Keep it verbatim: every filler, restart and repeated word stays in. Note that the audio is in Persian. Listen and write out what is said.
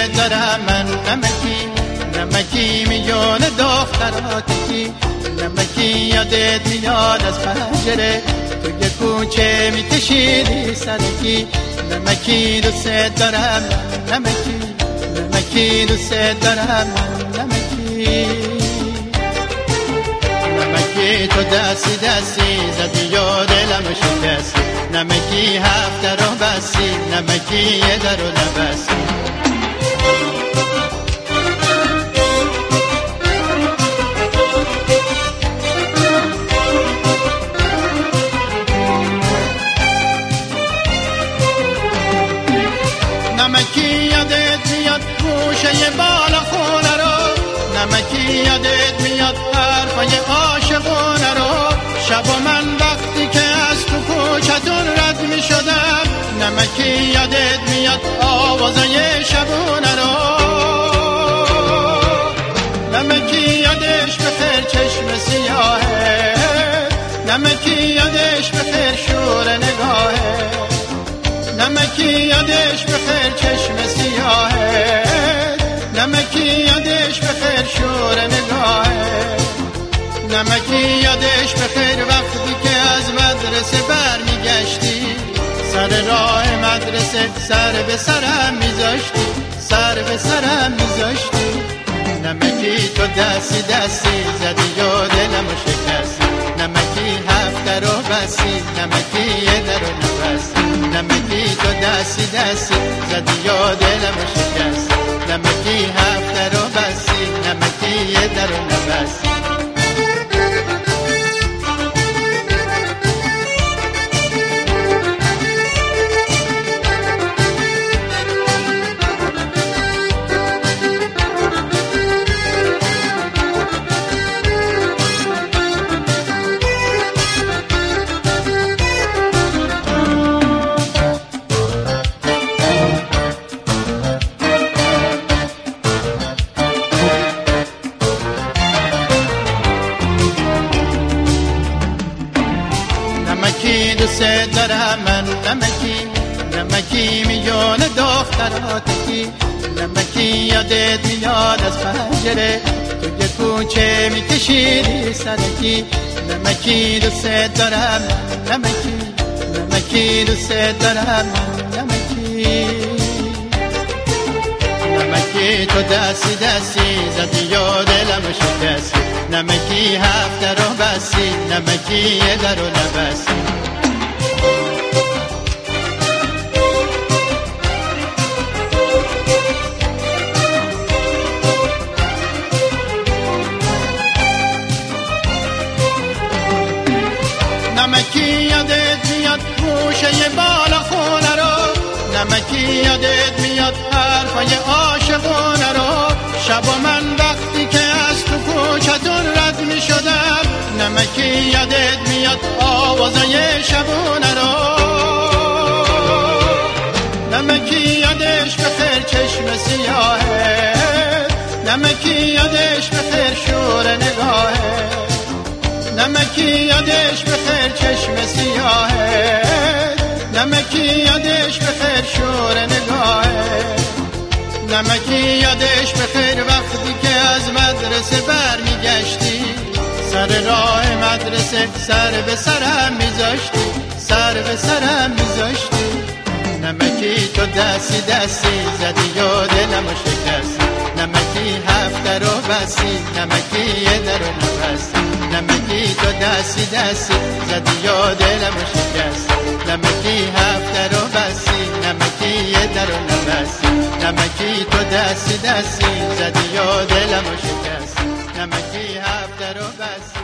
دارم من نمکی نمکی میون دختراتی نمکی یادت میاد از پنجره تو یه کوچه میکشیدی سرکی نمکی دوست دارم من نمکی نمکی دوست دارم من نمکی نمکی تو دستی دستی زدی یا دلم شکستی نمکی هفته رو بستی نمکی یه در رو نبستی نمکی یادت میاد گوشه بالا خونه رو نمکی یادت میاد حرفای عاشقونه رو شب و من وقتی که از تو کوچتون رد میشدم نمکی یادت میاد آوازای شبونه رو نمکی یادش بخیر چشم سیاهه نمکی یادش بخیر شور نگاهه نمکی یادش بخیر چشم سیاهه نمکی یادش بخیر شور نگاهه نمکی یادش بخیر وقتی که از مدرسه برمیگشتی سر راه مدرسه سر به سرم میذاشتی سر به سرم میذاشتی نمکی تو دستی دستی زدی یا دلم شکستی نمکی هفته رو بستی نمکی یه در رو نبستی نمکی تو دستی دستی زدی یا دلم شکستی نمکی هفته رو بستی نمکی یه در رو نبستی نمکی دوست دارم من نمکی نمکی میون دختراتی نمکی یادت میاد از پنجره تو یه کوچه میکشیدی سرکی نمکی دوست دارم من نمکی نمکی دوست دارم من نمکی نمکی تو دستی دستی زدی یا دلم شکستی نمکی هفته رو بستی نمکی یه در رو نبستی نمکی یادت میاد گوشه بالا خونه رو نمکی یادت میاد حرفای عاشقونه رو شب و من وقتی که از تو کوچتون رد میشدم نمکی یادت میاد آوازای شبونه رو نمکی یادش بخیر چشم سیاهه نمکی یادش بخیر شور نگاهه نمکی یادش بخیر چشم سیاهه نمکی یادش بخیر شور نگاهه نمکی یادش بخیر وقتی که از مدرسه برمیگشتی سر راه مدرسه سر به سرم میذاشتی سر به سرم میذاشتی نمکی تو دستی دستی زدی یا دلم شکستی نمکی هفته رو بستی نمکی یه در رو نبستی نمکی تو دستی دستی زدی یا دلم شکستی نمکی هفته رو بستی نمکی یه در رو نبستی نمکی تو دستی دستی زدی یا دلم شکستی نمکی هفته رو بستی